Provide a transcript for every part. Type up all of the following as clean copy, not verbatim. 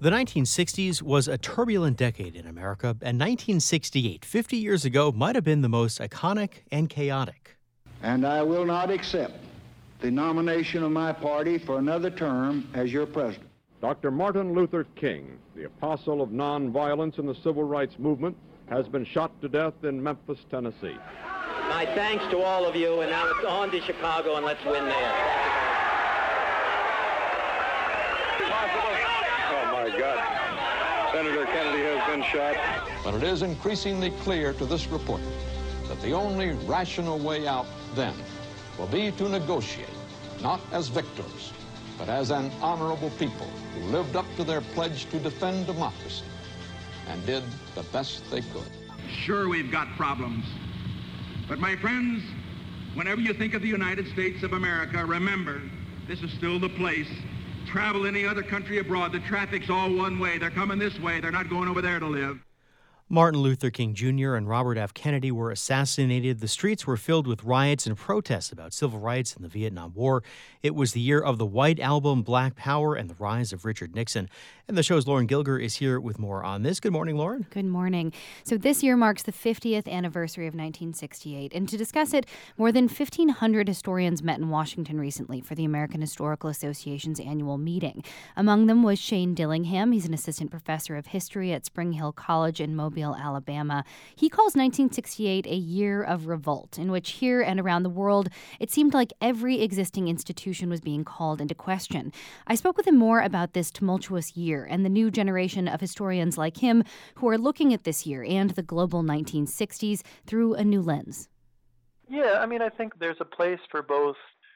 The 1960s was a turbulent decade in America, and 1968, 50 years ago, might have been the most iconic and chaotic. And I will not accept the nomination of my party for another term as your president. Dr. Martin Luther King, the apostle of nonviolence in the civil rights movement, has been shot to death in Memphis, Tennessee. My thanks to all of you, and now it's on to Chicago, and let's win there. Oh, my God. Senator Kennedy has been shot. But it is increasingly clear to this reporter that the only rational way out then will be to negotiate, not as victors, but as an honorable people who lived up to their pledge to defend democracy and did the best they could. Sure, we've got problems. But my friends, whenever you think of the United States of America, remember, this is still the place. Travel any other country abroad, the traffic's all one way. They're coming this way. They're not going over there to live. Martin Luther King Jr. and Robert F. Kennedy were assassinated. The streets were filled with riots and protests about civil rights in the Vietnam War. It was the year of the White Album, Black Power, and the rise of Richard Nixon. And the show's Lauren Gilger is here with more on this. Good morning, Lauren. Good morning. So this year marks the 50th anniversary of 1968. And to discuss it, more than 1,500 historians met in Washington recently for the American Historical Association's annual meeting. Among them was Shane Dillingham. He's an assistant professor of history at Spring Hill College in Mobile, Alabama. He calls 1968 a year of revolt, in which here and around the world, it seemed like every existing institution was being called into question. I spoke with him more about this tumultuous year and the new generation of historians like him who are looking at this year and the global 1960s through a new lens. Yeah, I mean, I think there's a place for both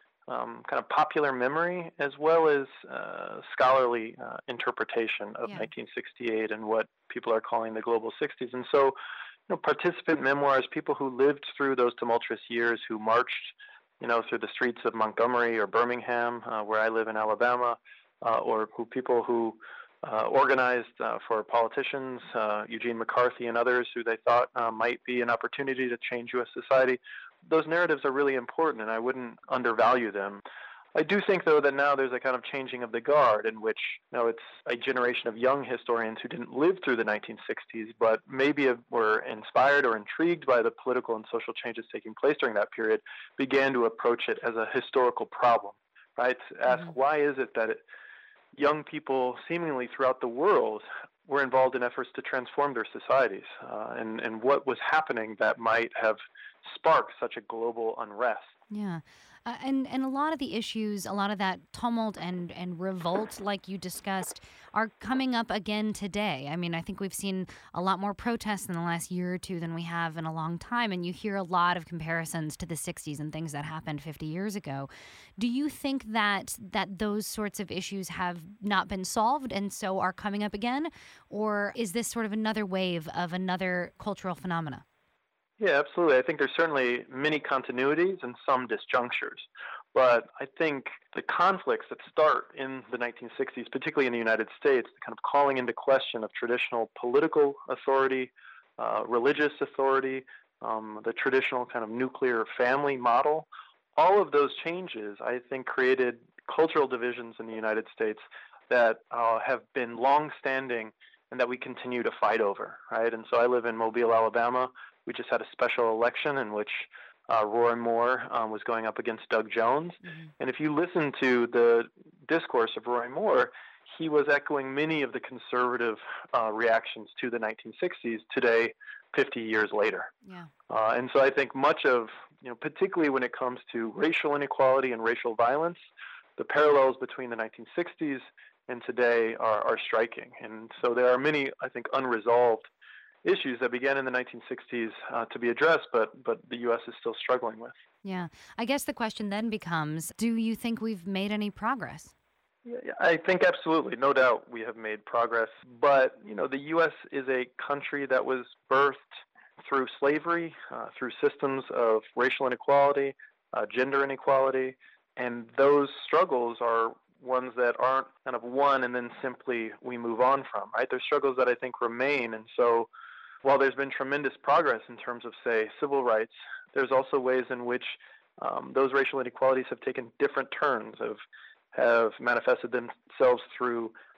kind of popular memory as well as scholarly interpretation of 1968 and what people are calling the global 60s. And so, participant memoirs, people who lived through those tumultuous years, who marched, through the streets of Montgomery or Birmingham, where I live in Alabama, or people who organized for politicians, Eugene McCarthy and others who they thought might be an opportunity to change U.S. society. Those narratives are really important, and I wouldn't undervalue them. I do think, though, that now there's a kind of changing of the guard in which, it's a generation of young historians who didn't live through the 1960s, but maybe were inspired or intrigued by the political and social changes taking place during that period, began to approach it as a historical problem, right? To ask, why is it that young people seemingly throughout the world were involved in efforts to transform their societies, and what was happening that might have sparked such a global unrest. Yeah. And a lot of the issues, a lot of that tumult and revolt, like you discussed, are coming up again today. I mean, I think we've seen a lot more protests in the last year or two than we have in a long time, and you hear a lot of comparisons to the 60s and things that happened 50 years ago. Do you think that those sorts of issues have not been solved and so are coming up again? Or is this sort of another wave of another cultural phenomena? Yeah, absolutely. I think there's certainly many continuities and some disjunctures. But I think the conflicts that start in the 1960s, particularly in the United States, the kind of calling into question of traditional political authority, religious authority, the traditional kind of nuclear family model, all of those changes, I think, created cultural divisions in the United States that have been long-standing and that we continue to fight over, right? And so I live in Mobile, Alabama. We just had a special election in which Roy Moore was going up against Doug Jones. Mm-hmm. And if you listen to the discourse of Roy Moore, he was echoing many of the conservative reactions to the 1960s today, 50 years later. Yeah. And so I think much of, particularly when it comes to racial inequality and racial violence, the parallels between the 1960s and today are striking. And so there are many, I think, unresolved issues that began in the 1960s to be addressed, but the U.S. is still struggling with. Yeah. I guess the question then becomes, do you think we've made any progress? Yeah, I think absolutely. No doubt we have made progress. But, the U.S. is a country that was birthed through slavery, through systems of racial inequality, gender inequality, and those struggles are ones that aren't kind of won and then simply we move on from, right? There's struggles that I think remain. And so while there's been tremendous progress in terms of, say, civil rights, there's also ways in which those racial inequalities have taken different turns, have manifested themselves through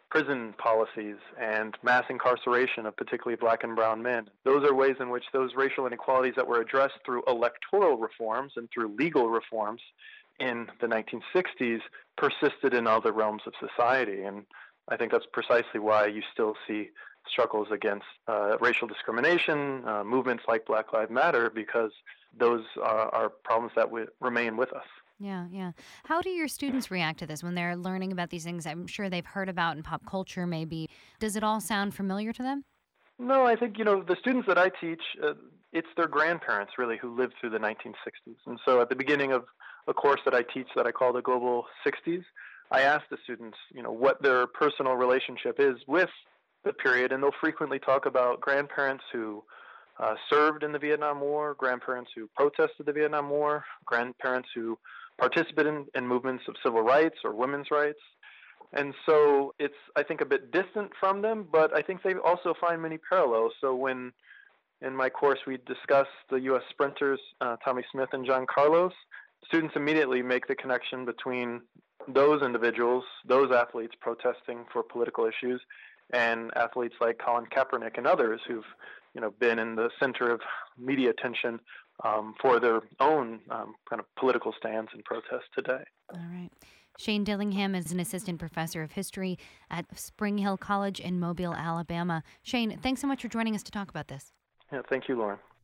prison policies and mass incarceration of particularly black and brown men. Those are ways in which those racial inequalities that were addressed through electoral reforms and through legal reforms in the 1960s persisted in other realms of society. And I think that's precisely why you still see struggles against racial discrimination, movements like Black Lives Matter, because those are problems that remain with us. Yeah. How do your students react to this when they're learning about these things I'm sure they've heard about in pop culture maybe? Does it all sound familiar to them? No, I think, the students that I teach, it's their grandparents really who lived through the 1960s. And so at the beginning of a course that I teach that I call the Global 60s, I ask the students, what their personal relationship is with the period, and they'll frequently talk about grandparents who served in the Vietnam War, grandparents who protested the Vietnam War, grandparents who participated in movements of civil rights or women's rights. And so it's, I think, a bit distant from them, but I think they also find many parallels. So when in my course we discuss the U.S. sprinters, Tommie Smith and John Carlos, students immediately make the connection between those individuals, those athletes protesting for political issues, and athletes like Colin Kaepernick and others who've been in the center of media attention for their own kind of political stands and protests today. All right. Shane Dillingham is an assistant professor of history at Spring Hill College in Mobile, Alabama. Shane, thanks so much for joining us to talk about this. Yeah, thank you, Lauren.